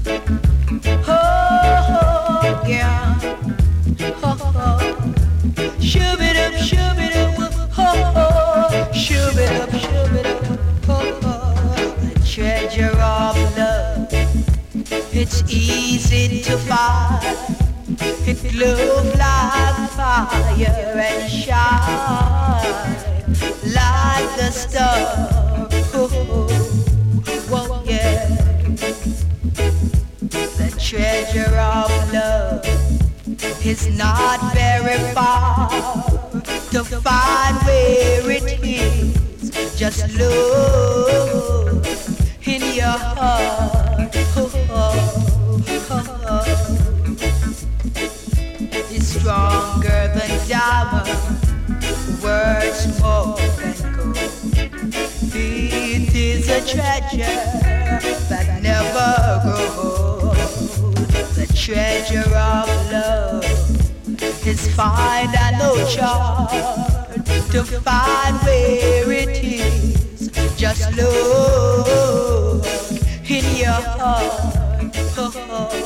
Oh, yeah. Oh, shove it up, oh, shove it up, oh, the treasure of love. It's easy to find. It glows like fire and shine like the star. Oh, oh, yeah. The treasure of love is not very far to find where it is. Just look in your heart. Oh, oh, oh. It's stronger than diamond, words more than gold. It is a treasure that never grows. The treasure of love is find and no chart to find where it is. Just look in your heart. Oh, oh.